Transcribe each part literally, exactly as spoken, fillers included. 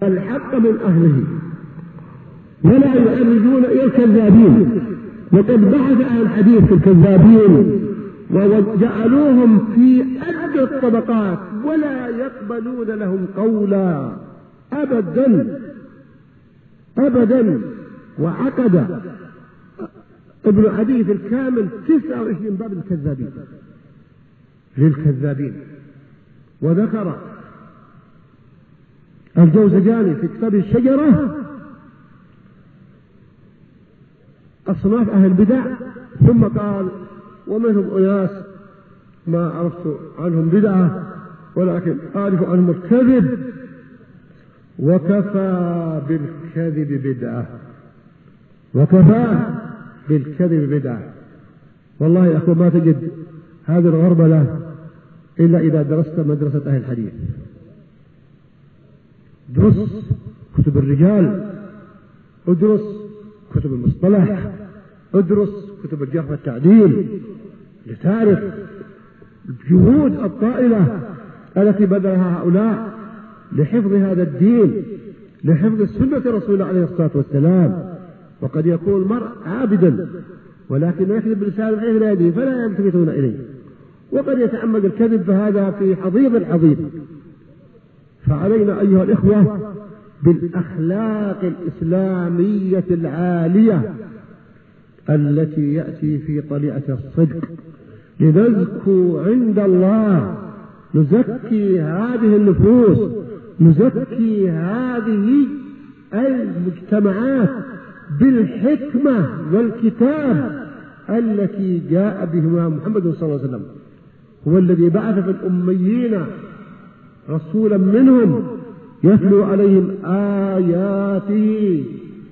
الحق من أهله ولا يؤرجون إلى الكذابين. وقد بحث أهل الحديث في الكذابين وجعلوهم في أدنى الطبقات ولا يقبلون لهم قولا أبدا أبدا. وعقد ابن عدي في الكامل تسعة وعشرين باب الكذابين للكذابين. وذكر الجوزجاني في كتاب الشجرة أصناف أهل البدع، ثم قال ومنهم أناس ما عرفت عنهم بدعة ولكن أعرف عنهم الكذب، وكفى بالكذب بدعة وكفى بالكذب بدعة. والله يا أخوة ما تجد هذه الغربلة إلا إذا درست مدرسة أهل الحديث. درس كتب الرجال، ادرس كتب المصطلح، ادرس كتب الجرح والتعديل لتعرف الجهود الطائلة التي بذلها هؤلاء لحفظ هذا الدين، لحفظ سنة رسول الله عليه الصلاة والسلام. وقد يكون المرء عابدا ولكن يكذب بلسانه بحيث لا يدري فلا يلتفتون إليه، وقد يتعمد الكذب، فهذا في حضيض العظيم. فعلينا أيها الإخوة بالأخلاق الإسلامية العالية التي يأتي في طليعة الصدق لنزكو عند الله، نزكي هذه النفوس، نزكي هذه المجتمعات بالحكمة والكتاب التي جاء بهما محمد صلى الله عليه وسلم. هو الذي بعث في الأميين رسولا منهم يتلو عليهم آياته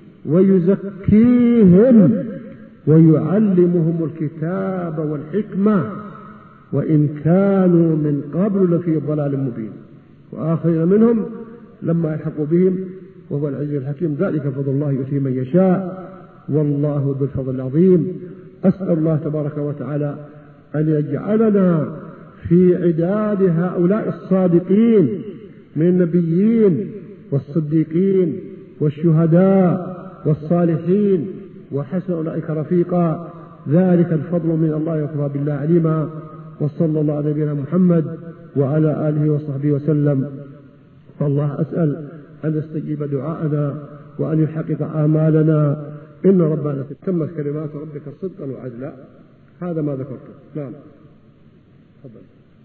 ويزكيهم ويعلمهم الكتاب والحكمة وإن كانوا من قبل لفي ضلال مبين، وآخرين منهم لما يلحقوا بهم وهو العزيز الحكيم. ذلك فضل الله يؤتيه من يشاء والله ذو الفضل العظيم. أسأل الله تبارك وتعالى أن يجعلنا في عداد هؤلاء الصادقين من النبيين والصديقين والشهداء والصالحين وحسن أولئك رفيقا. ذلك الفضل من الله وكفى بالله عليما. وصلى الله على نبينا محمد وعلى آله وصحبه وسلم. فالله أسأل أن يستجيب دعاءنا وأن يحقق آمالنا. إن ربنا تتمت كلمات ربك صدقا وعدلا. هذا ما ذكرته. نعم تفضل.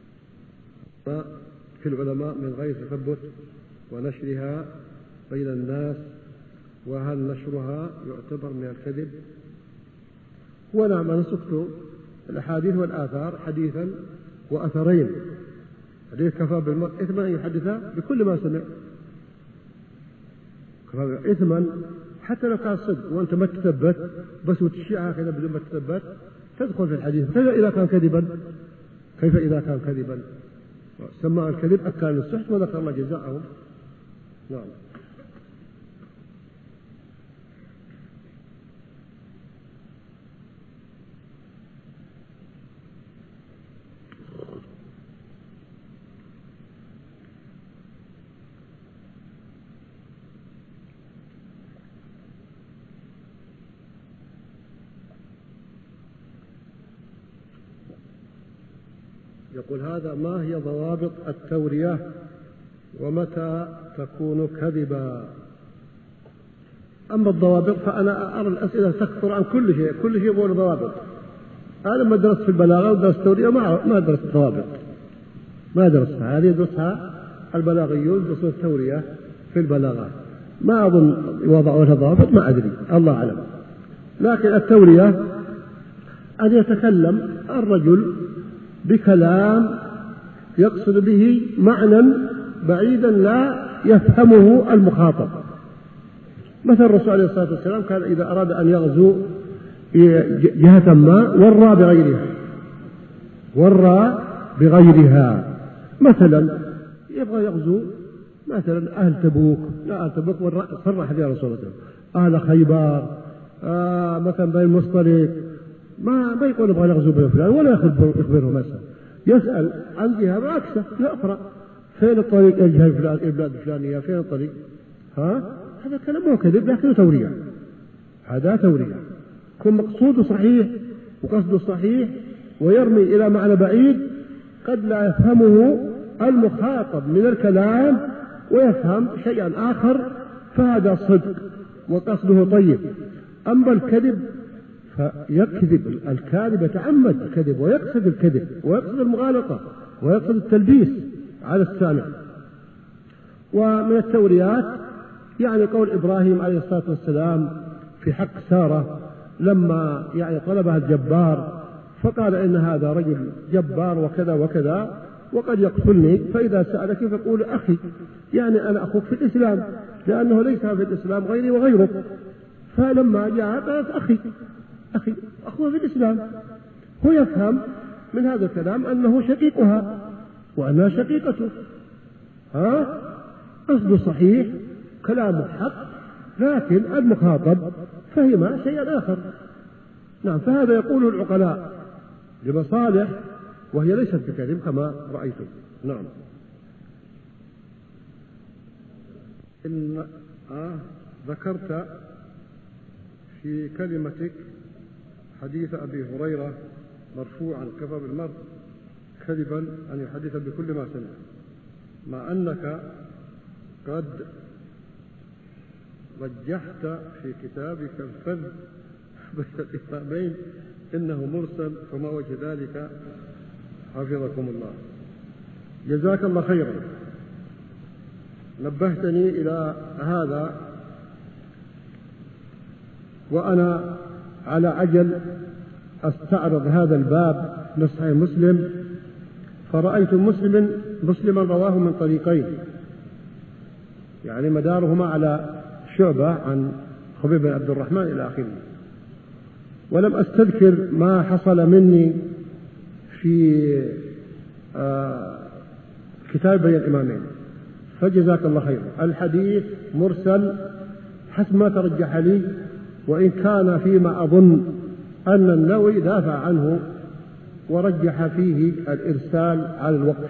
في العلماء من غير تثبت ونشرها بين الناس، وهل نشرها يعتبر من الكذب؟ ونعم أنا سكت الأحاديث والآثار حديثا وأثرين. حديث كفى بالمرء إثما أن يحدث بكل ما سمع، كفى إثما حتى لو كان صدق وأنت ما تثبت بس وتشيعها كذا بدون ما تثبت تدخل في الحديث. كيف إذا كان كذبا؟ كيف إذا كان كذبا؟ سماء الكذب أكل السحت وذكر الله جزاءهم. نعم. يقول هذا ما هي ضوابط التورية ومتى تكون كذبا؟ أما الضوابط فأنا أرى الأسئلة تكثر عن كل شيء، كل شيء يقول ضوابط. أنا لما درست في البلاغة ودرست التورية ما ما درست ضوابط، ما درستها. هذه يدرسها البلاغيون، يدرسون التورية في البلاغة. ما أظن وضعوا لها ضوابط، ما أدري، الله أعلم. لكن التورية أن يتكلم الرجل بكلام يقصد به معنى بعيدا لا يفهمه المخاطب. مثل الرسول عليه الصلاة والسلام كان إذا أراد أن يغزو جهة ما ورى بغيرها ورى بغيرها مثلا يبغى يغزو مثلا أهل تبوك، لا أهل تبوك صرح بها رسول الله أهل خيبر، آه مثلا بين المصطلق، ما ما يقول يبغى يغزو بين فلان ولا يخبره مثلا، يسأل عن جهة عكسه لا أخرى، فين الطريق إلى البلاد الفلانية، فين الطريق؟ ها هذا كلام مو كذب لكنه توريع، هذا توريع، يكون مقصوده صحيح وقصده صحيح ويرمي إلى معنى بعيد قد لا يفهمه المخاطب من الكلام ويفهم شيئا آخر، فهذا صدق وقصده طيب. أما الكذب فيكذب، الكاذب يتعمد الكذب ويقصد الكذب ويقصد المغالطة ويقصد التلبيس على السامع. ومن التوريات يعني قول إبراهيم عليه الصلاة والسلام في حق سارة لما يعني طلبها الجبار فقال إن هذا رجل جبار وكذا وكذا وقد يقتلني، فإذا سألك فقول أخي، يعني أنا أخوك في الإسلام، لأنه ليس في الإسلام غيري وغيرك. فلما جاء قالت أخي أخي أخوه في الإسلام، هو يفهم من هذا الكلام أنه شقيقها وأنها شقيقته. ها قصده صحيح كلامه حق، لكن المخاطب فهم شيئا آخر. نعم، فهذا يقوله العقلاء لمصالح وهي ليست بكذب كما رأيتم. نعم. إن آه ذكرت في كلمتك حديث أبي هريرة مرفوعا كفى بالمرء كذبا أن يحدث بكل ما سمع، مع أنك قد رجحت في كتابك الفذ بين الإمامين إنه مرسل، فما وجه ذلك؟ حفظكم الله. جزاك الله خيرا، نبهتني إلى هذا وأنا على عجل أستعرض هذا الباب من صحيح مسلم، فرأيت مسلم مسلما رواه من طريقين، يعني مدارهما على شعبة عن خبيب بن عبد الرحمن إلى آخره، ولم أستذكر ما حصل مني في آه كتاب بين الإمامين، فجزاك الله خير. الحديث مرسل حسب ما ترجح لي، وإن كان فيما أظن أن النووي دافع عنه ورجح فيه الإرسال على الوقف.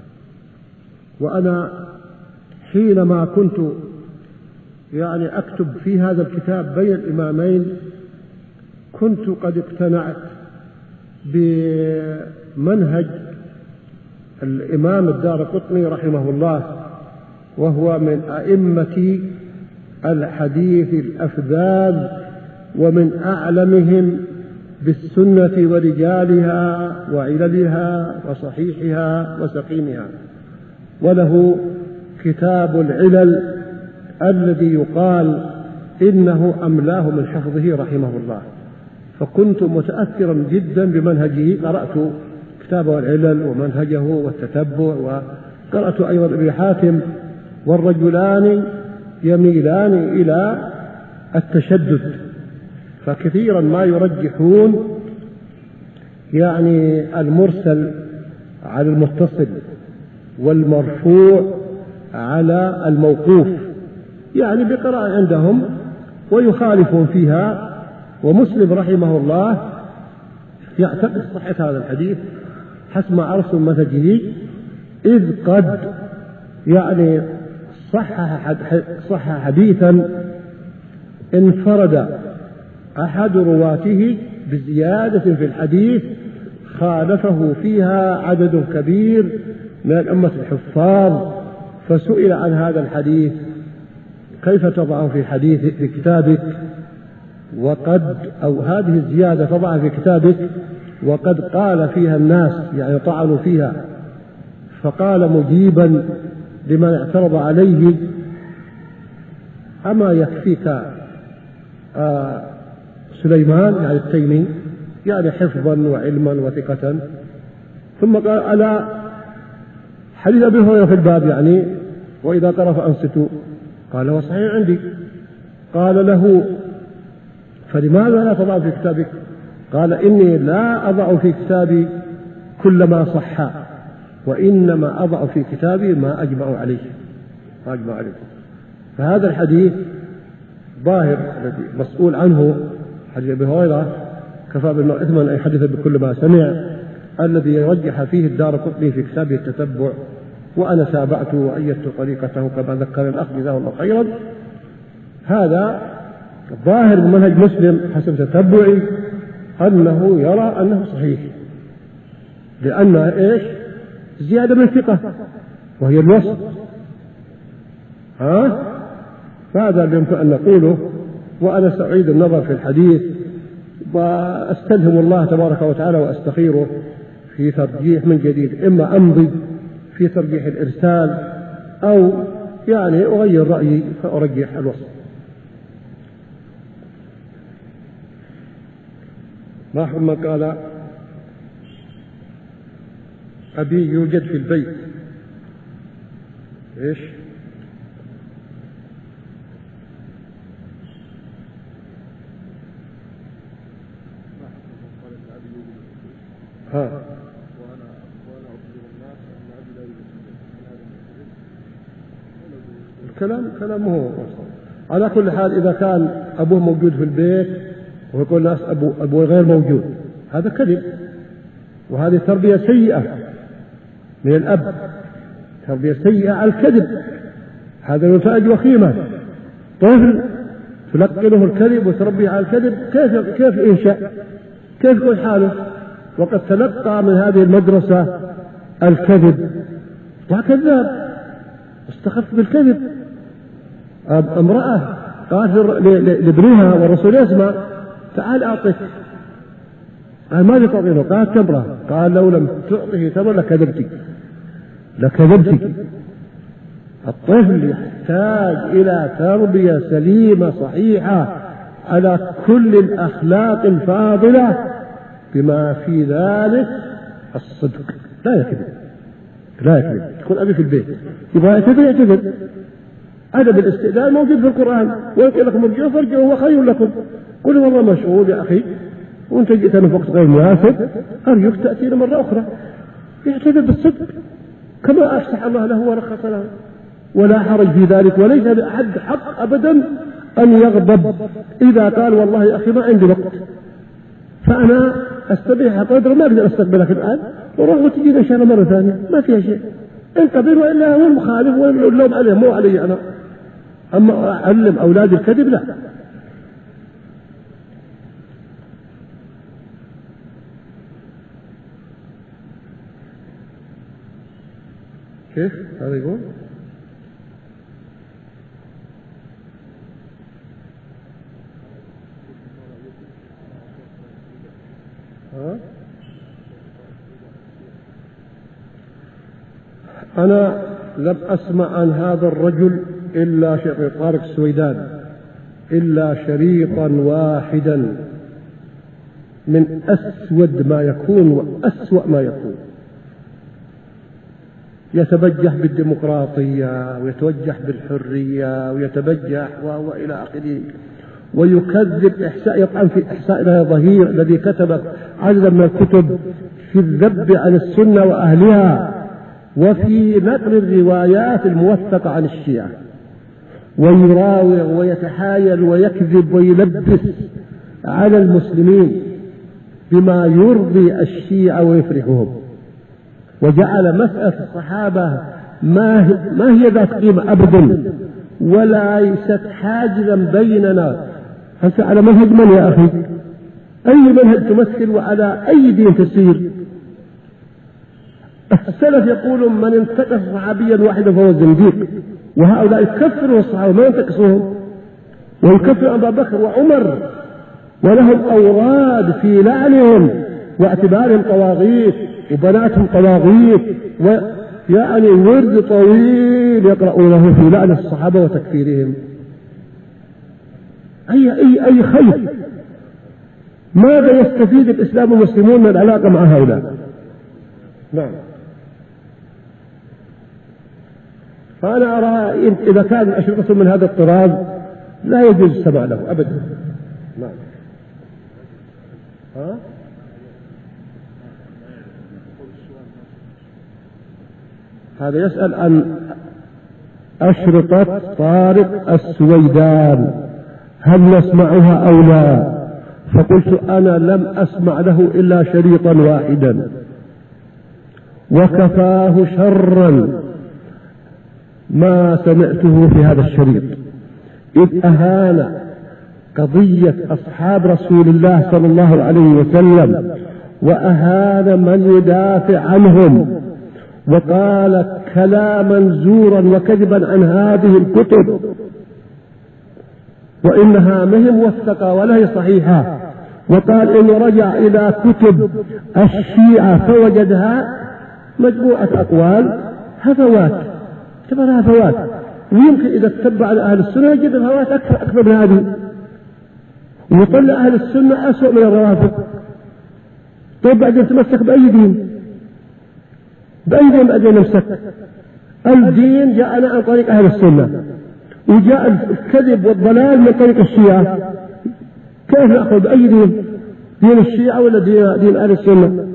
وأنا حينما كنت يعني أكتب في هذا الكتاب بين الإمامين كنت قد اقتنعت بمنهج الإمام الدارقطني رحمه الله، وهو من أئمة الحديث الأفذاذ ومن أعلمهم بالسنة ورجالها وعللها وصحيحها وسقيمها، وله كتاب العلل الذي يقال إنه أملاه من حفظه رحمه الله، فكنت متأثرا جدا بمنهجه. قرأت كتابه العلل ومنهجه والتتبع، وقرأت أيضا ابن حاتم، والرجلان يميلان إلى التشدد، فكثيرا ما يرجحون يعني المرسل على المتصل والمرفوع على الموقوف، يعني بقراءة عندهم ويخالفون فيها. ومسلم رحمه الله يعتقد صحة هذا الحديث حسب ما أرسل منهجه، إذ قد يعني صحح صح حديثا انفرد أحد رواته بزيادة في الحديث خالفه فيها عدد كبير من الأمة الحفاظ، فسئل عن هذا الحديث كيف تضعه في حديث في كتابك وقد أو هذه الزيادة تضعها في كتابك وقد قال فيها الناس يعني طعنوا فيها، فقال مجيبا لمن اعترض عليه: أما يكفيك آه سليمان يعني التيمي يعني حفظا وعلما وثقة؟ ثم قال: ألا حديث أبي هريرة في الباب يعني وإذا قرأ فأنصتوا؟ قال: هو صحيح عندي. قال له: فلماذا لا تضع في كتابك؟ قال: إني لا أضع في كتابي كل ما صح، وإنما أضع في كتابي ما أجمع عليه ما أجمع عليه. فهذا الحديث ظاهر الذي مسؤول عنه حديث أبي هريرة كفى بالمرء إثما أن يحدث بكل ما سمع، الذي يرجح فيه الدارقطني في كتابه التتبع، وأنا تابعته وأيدت طريقته كما ذكر الأخ جزاه الله خيرا. هذا ظاهر بمنهج مسلم حسب تتبعي أنه يرى أنه صحيح، لأنها إيش؟ زيادة من الثقة وهي الوصف. ها؟ فهذا يمكن أن نقوله. وأنا سأعيد النظر في الحديث وأستلهم الله تبارك وتعالى وأستخيره في ترجيح من جديد، إما أمضي في ترجيح الإرسال أو يعني أغير رأيي فأرجح الوصف. لاحظ ما قال أبي يوجد في البيت إيش؟ ها الكلام كلامه على كل حال. إذا كان أبوه موجود في البيت ويقول الناس أبو أبوه غير موجود، هذا كذب، وهذه تربية سيئة من الأب، تربية سيئة على الكذب. هذا نتائج وخيمة. طفل تلقنه الكذب وتربيه على الكذب، كيف كيف ينشأ؟ كيف يكون حاله وقد تلقى من هذه المدرسة الكذب؟ وكذاب استخف بالكذب. امرأة قالت لابنها والرسول يسمع تعال أعطك، قال ماذا تعطينه؟ قالت تمرة. قال لو لم تعطه تمرة لكذبتك لكذبتك. الطفل يحتاج إلى تربية سليمة صحيحة على كل الأخلاق الفاضلة بما في ذلك الصدق. لا يكذب لا يكذب. تكون أبي في البيت يبغى يعتذر يعتذر. أدب الاستئذان موجود في القرآن، ويقول لكم ارجعوا فارجعوا هو خير لكم. قل والله مشغول يا أخي وأنت جئتنا في وقت غير مناسب، أرجوك تأتينا مرة أخرى. يعتذر بالصدق كما أفسح الله له ورخص له، ولا حرج في ذلك، وليس لأحد حق أبدا أن يغضب إذا قال والله يا أخي ما عندي وقت فأنا أستبيح قدر ما أقدر أستقبلك الآن وروح وتجينا إن شاء الله مرة ثانية، ما فيها شيء. إن قبل وإلا هو المخالف واللوم عليه مو علي أنا. أما أعلم أولاد الكذب لا. كيف هذا يقول؟ ها؟ أنا لم أسمع عن هذا الرجل إلا شيخ طارق السويدان إلا شريطا واحدا من أسود ما يكون وأسوأ ما يكون. يتبجح بالديمقراطية ويتوجح بالحرية ويتبجح وإلى آخره، ويكذب إحساء، يطعن في إحساء له ظهير الذي كتب عددا من الكتب في الذب عن السنة وأهلها وفي نقل الروايات الموثقة عن الشيعة، ويراوغ ويتحايل ويكذب ويلبس على المسلمين بما يرضي الشيعة ويفرحهم، وجعل مسألة الصحابة ما هي, ما هي ذات قيمة أبدا ولا ليست حاجزا بيننا. أنت على منهج من يا أخي؟ أي منهج تمثل وعلى أي دين تسير؟ السلف يقولون من انتقص صحابيا واحدا فهو زنديق، وهؤلاء يكفروا الصحابة ما ينتقصوهم، ويكفر أبا بكر وعمر ولهم أوراد في لعنهم واعتبارهم طواغيت وبناتهم طواغيت، ويعني ورد طويل يقرؤونه في لعن الصحابة وتكفيرهم. أي أي أي خير؟ ماذا يستفيد الإسلام والمسلمون من العلاقة مع هؤلاء؟ نعم. فأنا أرى إذا كان أشرطة من هذا الطراز لا يجوز السماع له أبدا. نعم. ها؟ هذا يسأل عن أشرطة طارق السويدان هل نسمعها أو لا؟ فقلت أنا لم أسمع له إلا شريطا واحدا وكفاه شرا ما سمعته في هذا الشريط. إذ أهان قضية أصحاب رسول الله صلى الله عليه وسلم وأهان من يدافع عنهم وقال كلاما زورا وكذبا عن هذه الكتب وإنها مهم موثقة ولا هي صحيحة، وقال إنه رجع إلى كتب الشيعة فوجدها مجموعة أقوال هفوات، اعتبرها هفوات، ويمكن إذا تتبع أهل السنة يجد الهفوات أكثر, أكثر من هذه، ويطلع أهل السنة أسوأ من الروافض. طيب بعدين تمسك بأي دين؟ بأي دين بعدين نمسك؟ الدين جاءنا عن طريق أهل السنة، وجاء الكذب والضلال من طريق الشيعة، كيف نأخذ بأي دين؟ دين الشيعة ولا دين, دين أهل السنة؟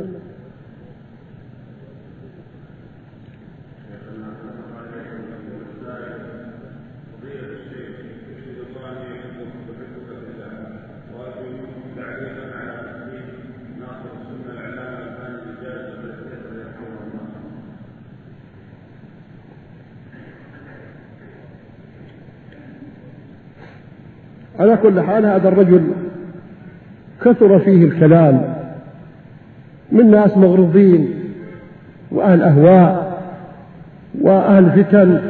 على كل حال هذا الرجل كثر فيه الكلام من ناس مغرضين وأهل أهواء وأهل فتن.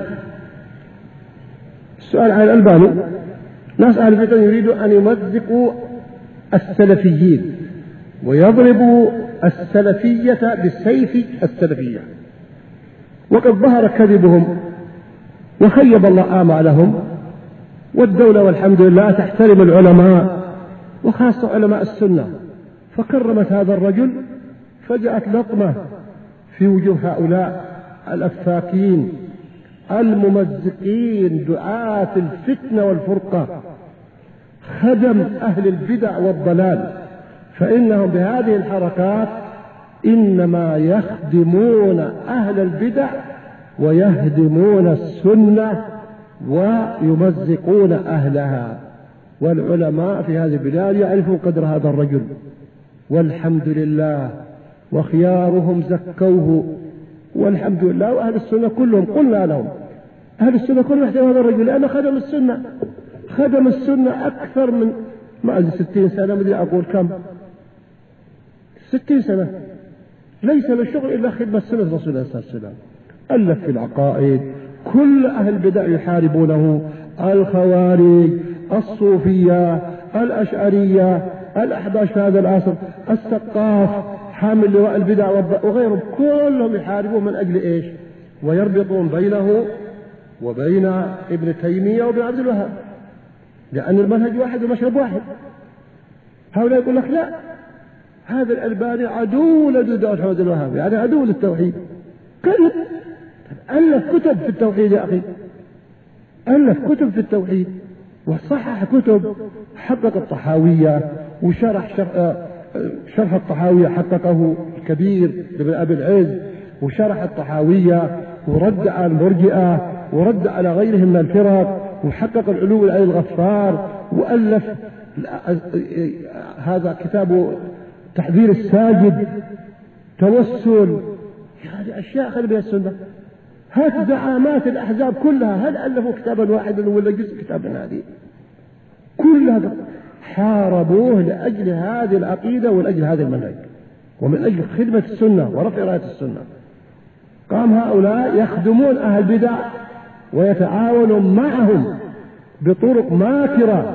السؤال عن الألباني، ناس أهل فتن يريدوا أن يمزقوا السلفيين ويضربوا السلفية بالسيف السلفية، وقد ظهر كذبهم وخيب الله آمالهم، والدولة والحمد لله تحترم العلماء وخاصة علماء السنة، فكرمت هذا الرجل، فجاءت لطمة في وجوه هؤلاء الأفاكين الممزقين دعاة الفتنة والفرقة، خدم أهل البدع والضلال، فإنهم بهذه الحركات إنما يخدمون أهل البدع ويهدمون السنة ويمزقون أهلها. والعلماء في هذه البلاد يعرفون قدر هذا الرجل والحمد لله، وخيارهم زكوه والحمد لله، وأهل السنة كلهم قلنا لهم، أهل السنة كلهم يحترمون هذا الرجل لأنه خدم السنة، خدم السنة أكثر من ما أدري ستين سنة، مدري أقول كم، ستين سنة، ليس للشغل إلا خدمة سنة رسول الله صلى الله عليه وسلم. ألف في العقائد، كل أهل البدع يحاربونه، الخوارج، الصوفية، الأشعرية، الأحباش في هذا العصر، السقاف، حامل لواء البدع وغيرهم، كلهم يحاربون من أجل إيش؟ ويربطون بينه وبين ابن تيمية وابن عبد الوهاب، لأن المنهج واحد والمشرب واحد. هؤلاء يقول لك لا، هذا الألباني عدو لدود عبد الوهاب، يعني عدو للتوحيد، كذب. ألف كتب في التوحيد يا أخي، ألف كتب في التوحيد، وصحح كتب، حقق الطحاوية وشرح شرح, شرح الطحاوية حققه الكبير لابن أبي العز، وشرح الطحاوية ورد على المرجئة ورد على غيرهم من الفرق، وحقق العلو على الغفار، وألف هذا كتابه تحذير الساجد، توسل، هذه أشياء خلي بها السنة. هات زعامات الأحزاب كلها، هل ألفوا كتابا واحدا ولا جزء كتاب من هذه؟ كل هذا حاربوه لأجل هذه العقيدة ولأجل هذا المنهج ومن أجل خدمة السنة ورفع راية السنة. قام هؤلاء يخدمون أهل البدع ويتعاونون معهم بطرق ماكرة،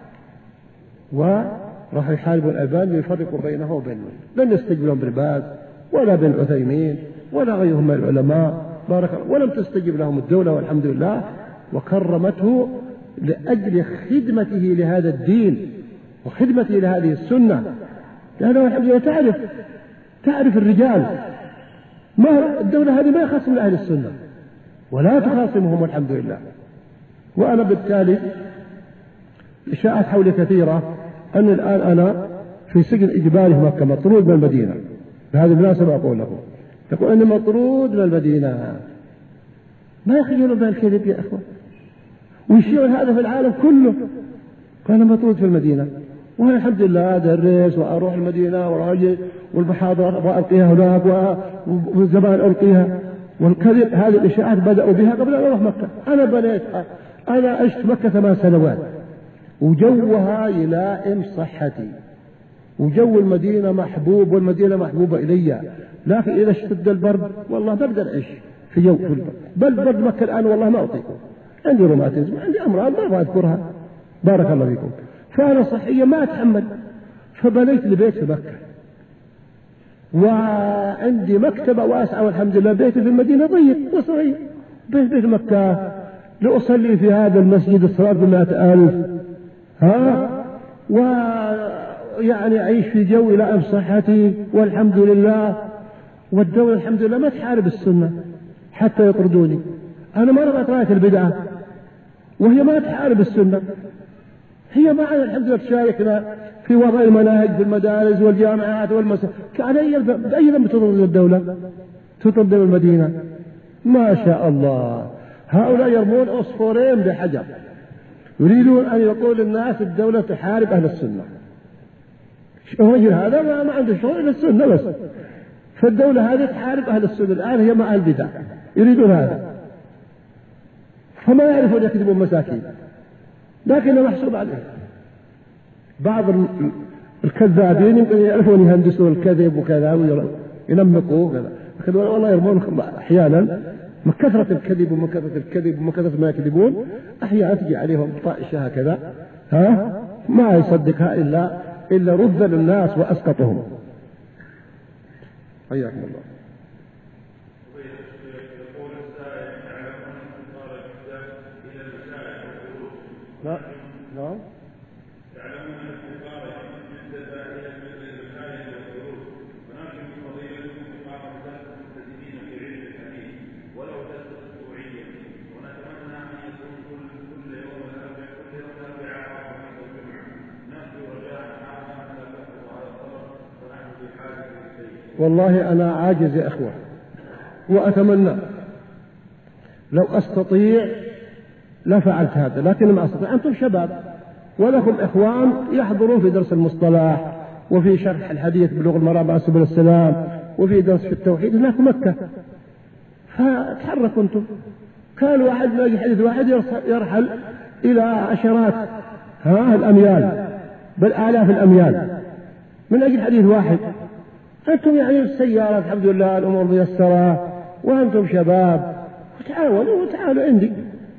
وراح يحاربوا الألباني ويفرقوا بينه وبينه. لن يستجيب لهم بن باز ولا بن عثيمين ولا غيرهم من العلماء بارك الله، ولم تستجب لهم الدولة والحمد لله، وكرمته لأجل خدمته لهذا الدين وخدمته لهذه السنة، لأنه الحمد لله تعرف تعرف الرجال، ما الدولة هذه ما يخاصم لأهل السنة ولا تخاصمهم والحمد لله. وأنا بالتالي إشاعات حولي كثيرة أن الآن أنا في سجن إجباري في مكة، مطرود من المدينة. بهذه المناسبة أقول لكم، يقول أني مطرود من المدينة، ما يخجلون بها الكذب يا أخوة، ويشيعون هذا في العالم كله، قال أنا مطرود في المدينة، وأنا الحمد لله أدرس وأروح المدينة وأجي والمحاضرات وألقيها هناك والزمان ألقيها، والكذب هذه الإشاعات بدأوا بها قبل أن أروح مكة. أنا بنيتها أنا عشت مكة ثمان سنوات وجوها يلائم صحتي، وجو المدينة محبوب والمدينة محبوبة إلي، لكن إذا اشتد البرد والله ما أقدر أعيش في جو في البرد. بل برد مكة الآن والله ما أطيقه، عندي روماتيزم، عندي أمراض ما أذكرها بارك الله فيكم، فأنا صحيا ما أتحمل، فبنيت لي بيت في مكة، وعندي مكتبة واسعة والحمد لله. بيتي في المدينة ضيق وصغير، بيت بيت مكة لأصلي في هذا المسجد الصلاة بمائة ألف، ها ويعني أعيش في جو يلائم صحتي والحمد لله. والدولة الحمد لله ما تحارب السنة حتى يطردوني، أنا ما رفعت راية البدعة وهي ما تحارب السنة، هي معنا الحمد لله تشاركنا في وضع المناهج في المدارس والجامعات والمساجد. كان بأي ذنب تطرد الدولة؟ تطرد المدينة؟ ما شاء الله. هؤلاء يرمون عصفورين بحجر، يريدون أن يقول الناس الدولة تحارب أهل السنة. الرجل هذا ما, ما عنده شغل إلا السنة بس، فالدولة هذه تحارب أهل السنة الآن، هي مع البدع، يريدون هذا، فما يعرفون يكذبون مساكين، لكنه محسوب عليه. بعض الكذابين يمكن يعرفون يهندسون الكذب وكذا وينمقوه كذا، لكن والله يرمون أحيانا من كثرة الكذب ومن كثرة الكذب ومن كثرة ما يكذبون، أحيانا تجي عليهم طائشة هكذا، ها ما يصدقها إلا إلا رذل الناس وأسقطهم. حياكم الله. لا نعم. والله أنا عاجز يا أخوة، وأتمنى لو أستطيع لفعلت هذا، لكن ما أستطيع. أنتم شباب ولكم إخوان يحضرون في درس المصطلح وفي شرح الحديث بلوغ المرام مع سبل السلام وفي درس في التوحيد هناك مكة، فتحركوا أنتم. كان واحد من أجل حديث واحد يرحل إلى عشرات ها الأميال بل آلاف الأميال من أجل حديث واحد. أنتم يعني السيارة الحمد لله الأمور ميسرة وأنتم شباب، وتعاونوا وتعالوا عندي،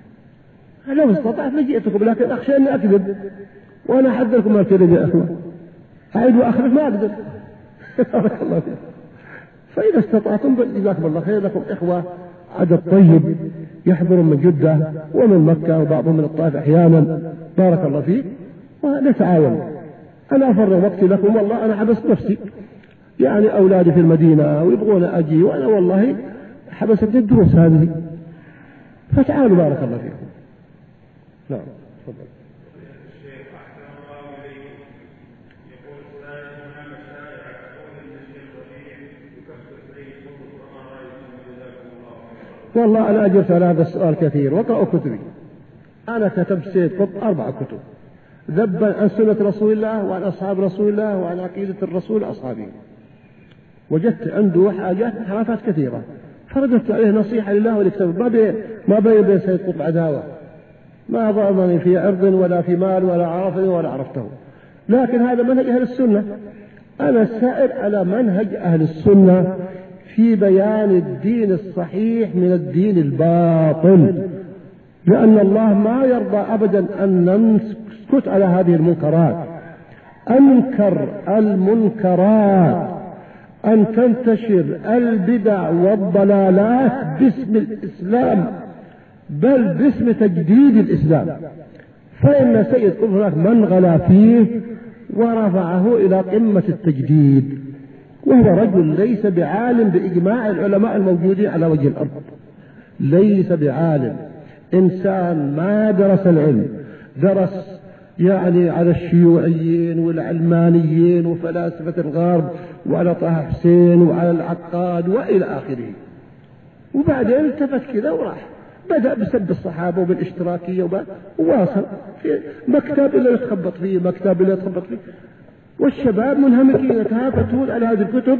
لو استطعت لجئتكم، لكن أخشى أني أكذب وأنا أحذركم ما تريد يا أخوة، أعيد وأخرج ما أقدر. بارك الله فيك. فإذا استطعتم جزاكم الله خير، لكم إخوة عدد طيب يحضرون من جدة ومن مكة وبعضهم من الطائف أحيانا، بارك الله فيك، ونتعاون. أنا أفرغ وقتي لكم، والله أنا حبست نفسي، يعني أولادي في المدينة ويبغون أجي، وأنا والله حبستني الدروس هذه، فتعالوا بارك الله فيكم. نعم تفضل. الشيخ أحسن الله إليكم، يقول السائل هناك شائعة تقول أن الشيخ ربيع يكفر سيد قطب، فما رأيكم؟ جزاكم الله خيرا. والله أنا أجبت على هذا السؤال كثير، وقرأوا كتبي. أنا كتبت سيد قطب أربع كتب، ذبا عن سنة رسول الله وعن أصحاب رسول الله وعن عقيدة الرسول أصحابه، وجدت عنده حاجات انحرافات كثيرة، فرددت عليه نصيحة لله ولكتابه. ما بين ما بين بين سيد قطب عداوة، ما ضرني في عرض ولا في مال ولا عرفني ولا عرفته، لكن هذا منهج أهل السنة. أنا سائر على منهج أهل السنة في بيان الدين الصحيح من الدين الباطل، لأن الله ما يرضى أبدا أن نسكت على هذه المنكرات. أنكر المنكرات أن تنتشر البدع والضلالات باسم الإسلام، بل باسم تجديد الإسلام. فإن سيد قطب هناك من غلا فيه ورفعه إلى قمة التجديد، وهو رجل ليس بعالم بإجماع العلماء الموجودين على وجه الأرض، ليس بعالم، إنسان ما درس العلم، درس يعني على الشيوعيين والعلمانيين وفلاسفة الغرب وعلى طه حسين وعلى العقاد وإلى آخره، وبعدين التفت كذا وراح بدأ بسب الصحابة وبالاشتراكية وواصل في مكتب اللي يتخبط فيه مكتب اللي يتخبط فيه، والشباب منهمكين يتهافتون على هذه الكتب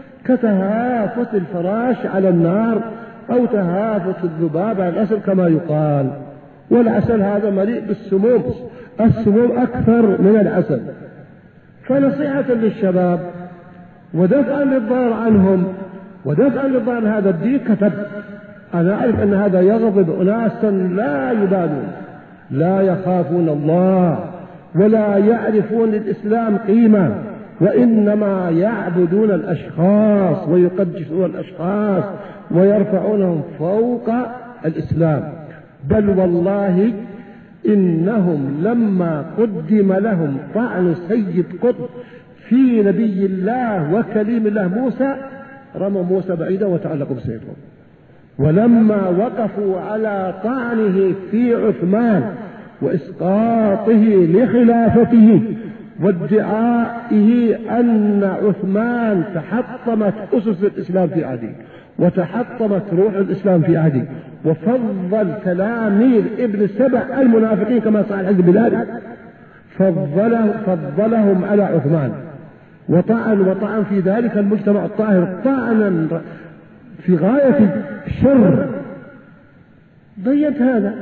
كتهافت الفراش على النار أو تهافت الذباب على الأسد كما يقال. والعسل هذا مليء بالسموم، السموم أكثر من العسل. فنصيحة للشباب ودفعا للضرر عنهم ودفعا للضرر هذا الدين كتب. أنا أعرف أن هذا يغضب أناسا لا يبالون، لا يخافون الله ولا يعرفون للإسلام قيمة، وإنما يعبدون الأشخاص ويقدسون الأشخاص ويرفعونهم فوق الإسلام. بل والله إنهم لما قدم لهم طعن سيد قطب في نبي الله وكليم الله موسى رموا موسى بعيدا وتعلقوا بسيفهم، ولما وقفوا على طعنه في عثمان وإسقاطه لخلافته وادعائه أن عثمان تحطمت أسس الإسلام في عهده وتحطمت روح الإسلام في عهده، وفضل تلاميذ ابن سبع المنافقين كما صح الحديث بذلك، فضله فضلهم على عثمان، وطعن وطعن في ذلك المجتمع الطاهر طعنا في غاية الشر. ضيت هذا،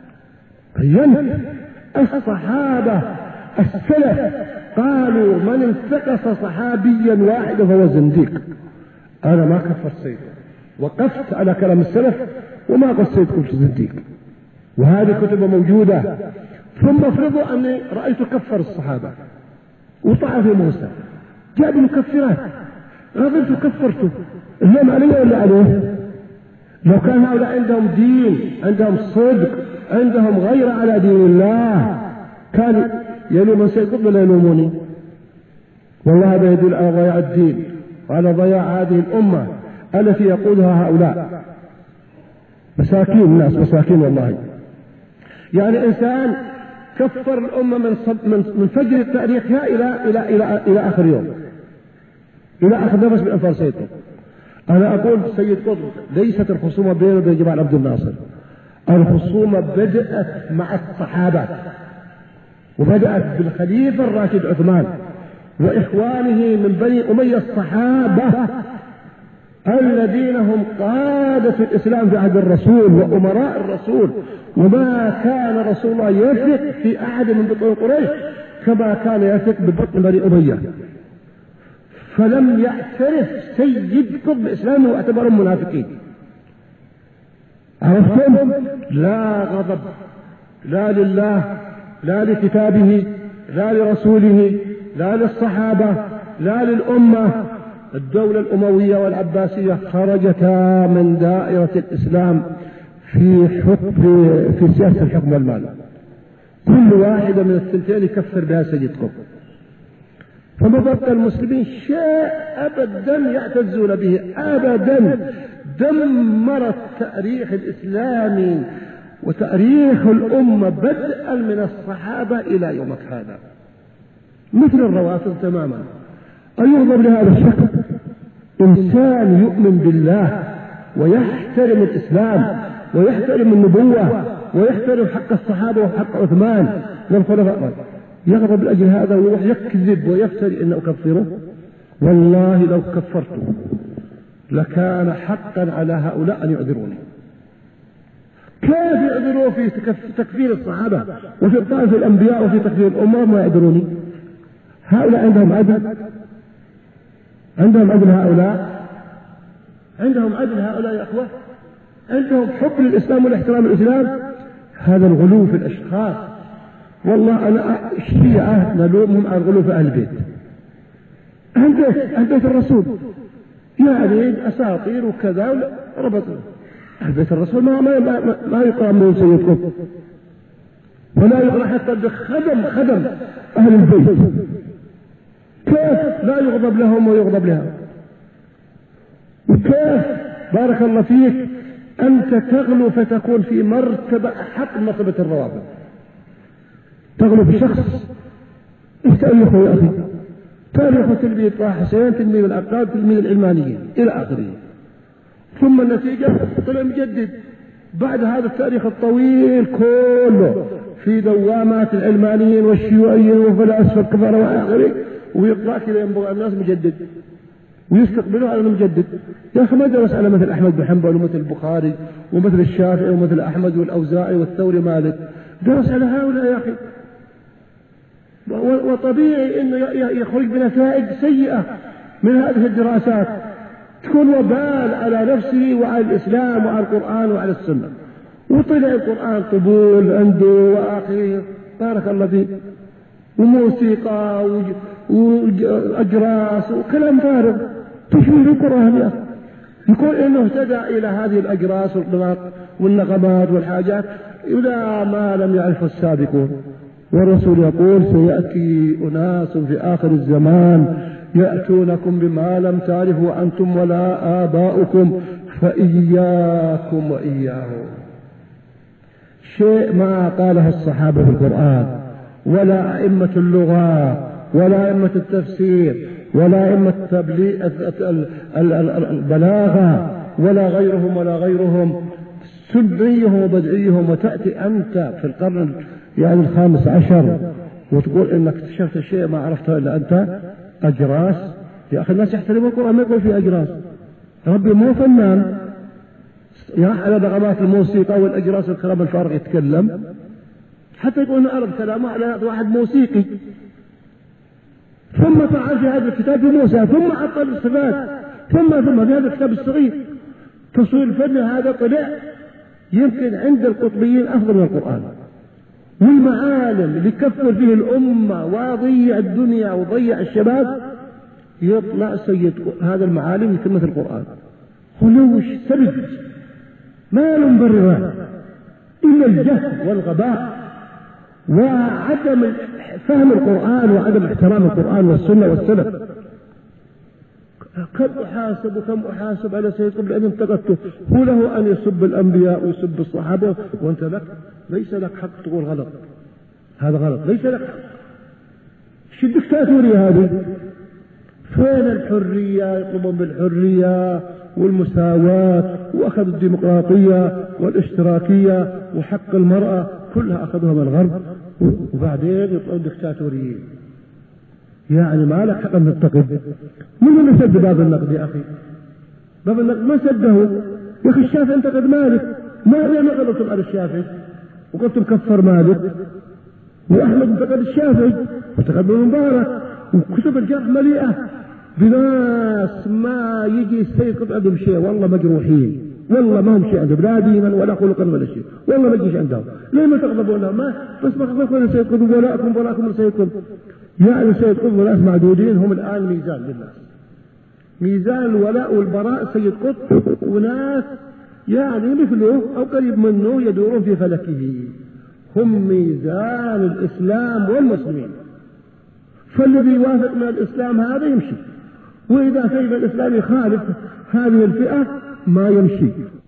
بينت الصحابة السلف قالوا من انتقص صحابيا واحدا فهو زنديق. أنا ما كفرت سيد، وقفت على كلام السلف وما قصيتكم في زنديق، وهذه كتب موجودة. ثم افرضوا أني رأيت كفر الصحابة وطعن في موسى، جاء بمكفرات، غضبت وكفرته، اللوم علي ولا عليه؟ لو كان هؤلاء عندهم دين، عندهم صدق، عندهم غير على دين الله، كان يلوم سيد قطب ولا يلوموني؟ والله هذا يدل على ضياع الدين وعلى ضياع هذه الأمة التي يقودها هؤلاء. مساكين الناس، مساكين والله. يعني إنسان كفر الأمة من, من, من فجر تاريخها إلى, إلى, إلى, إلى آخر يوم، إلى آخر نفس من أنفار سيد قطب. أنا أقول سيد قطب ليست الخصومة بينه وبين جمال عبد الناصر، الخصومة بدأت مع الصحابة، وبدأت بالخليفة الراشد عثمان وإخوانه من بني أمية الصحابة الذين هم قادة الإسلام في عهد الرسول وأمراء الرسول، وما كان رسول الله يثق في أحد من بطون قريش كما كان يثق ببطن بني أمية. فلم يعترف سيد قطب إسلامه واعتبرهم منافقين. عرفتم؟ لا غضب لا لله لا لكتابه لا لرسوله لا للصحابة لا للأمة. الدولة الأموية والعباسية خرجتا من دائرة الإسلام في حكم في سياسة الحكم والمال، كل واحدة من الثنتين يكفر بها سيد قطب. فما بقى المسلمين شيء أبدا يعتزون به أبدا. دمر التاريخ الإسلامي وتاريخ الأمة بدءا من الصحابة إلى يومك هذا، مثل الروافض تماما. أيغضب لهذا الشكل؟ إنسان يؤمن بالله ويحترم الإسلام ويحترم النبوة ويحترم حق الصحابة وحق عثمان والخلفاء، يغضب لأجل هذا ويروح يكذب ويفتري إن أكفره؟ والله لو كفرته لكان حقا على هؤلاء أن يعذروني. كيف يعذروا في تكفير الصحابة وفي الطائف في الأنبياء وفي تكفير الأمة ما يعذروني؟ هؤلاء عندهم عدل؟ عندهم عدل هؤلاء؟ عندهم عدل هؤلاء يا أخوة؟ عندهم حب للإسلام والاحترام للإسلام؟ هذا الغلو في الأشخاص. والله أنا الشيعة نلومهم على الغلو في أهل البيت، أهل بيت أهل بيت الرسول، يعني أساطير وكذا ربطوا أهل بيت الرسول. ما ما ما, ما يقرأ من سيد قطب ولا يقرأ حتى بخدم خدم أهل البيت. كيف لا يغضب لهم ويغضب لها؟ وكيف بارك الله فيك أنت تغلو فتكون في مرتبة أحق مرتبة الروابط، تغلو بشخص. ايش تاريخه يا أخي؟ تاريخه تلميذ طه حسين، تلميذ العقاد، تلميذ العلمانيين إلى آخره. ثم النتيجة طلع مجدد بعد هذا التاريخ الطويل كله في دوامات العلمانيين والشيوعيين وفلاسفة الكفار وآخره، ويطلع كذا ينبغي الناس مجدد ويستقبلوا على مجدد. يا أخي ما درس على مثل أحمد بن حنبل ومثل البخاري ومثل الشافعي ومثل أحمد والأوزاعي والثوري مالك، درس على هؤلاء يا أخي، وطبيعي أنه يخرج بنتائج سيئة من هذه الدراسات تكون وبال على نفسه وعلى الإسلام وعلى القرآن وعلى السنة. وطلع القرآن طبول عنده وآخره، بارك الله فيك، وموسيقى وأجراس وكلام فارغ تشويه القرآن يا أخي. يقول إنه اهتدى إلى هذه الأجراس والنغمات والحاجات إلى ما لم يعرف السابقون. والرسول يقول سيأتي أناس في آخر الزمان يأتونكم بما لم تعرفوا أنتم ولا آباؤكم فإياكم وإياهم. شيء ما قاله الصحابة في القرآن ولا أئمة اللغة ولا أئمة التفسير ولا أئمة البلاغة ولا غيرهم ولا غيرهم، سنيهم وبدعيهم. وتأتي أنت في القرن يعني الخامس عشر وتقول إنك اكتشفت شيء ما عرفته إلا أنت، أجراس. يا أخي الناس يحترمون القرآن، ما يقول فيه أجراس. ربي مو فنان يراح على نغمات الموسيقى والأجراس والكلام الفارغ يتكلم، حتى يقول أنا أرد كلامه على واحد موسيقي. ثم فعل في هذا الكتاب بموسى، ثم عطل الصفات، ثم ثم في هذا الكتاب الصغير تصوير الفن هذا طلع يمكن عند القطبيين أفضل من القرآن. والمعالم اللي كفر فيه الأمة وضيع الدنيا وضيع الشباب يطلع سيد هذا المعالم يتمثل القرآن. خلوش سبب ما له مبررات إلا الجهل والغباء وعدم فهم القرآن وعدم احترام القرآن والسنة والسلف. كم أحاسب وكم أحاسب على سيد قبل أن انتقدته، هو له أن يسب الأنبياء ويسب الصحابة وأنت لك ليس لك حق تقول غلط، هذا غلط، ليس لك حق. شو الدكتاتورية هذه؟ فين الحرية؟ يطلبون بالحرية والمساواة، وأخذوا الديمقراطية والاشتراكية وحق المرأة، كلها أخذوها من الغرب، وبعدين يطلعون دكتاتوريين. يعني ما لك حق أن تنتقد. من اللي سد باب النقد يا أخي؟ باب النقد ما سده يا أخي. الشافعي انتقد مالك، ما ليه ما غلطتم على الشافعي وقلتم كفر مالك؟ وأحمد انتقد الشافعي وانتقد المبارك، وكتب الجرح مليئة بناس ما يجي السيد قد عندهم شيء، والله مجروحين، والله ما هم شيء عندهم لا دينا ولا خلقا ولا شيء، والله ما يجيش عندهم. ليه ما تغضبوا لهم؟ ما بس ما تغضبوا السيد قطب ولاءكم ولاءكم السيد قطب. يعني السيد قطب وناس معدودين هم الآن ميزان للناس، ميزان الولاء والبراء سيد قطب وناس يعني مثله أو قريب منه يدورون في فلكه، هم ميزان الإسلام والمسلمين. فالذي يوافق من الإسلام هذا يمشي، وإذا كان الإسلام يخالف هذه الفئة ما يمشي.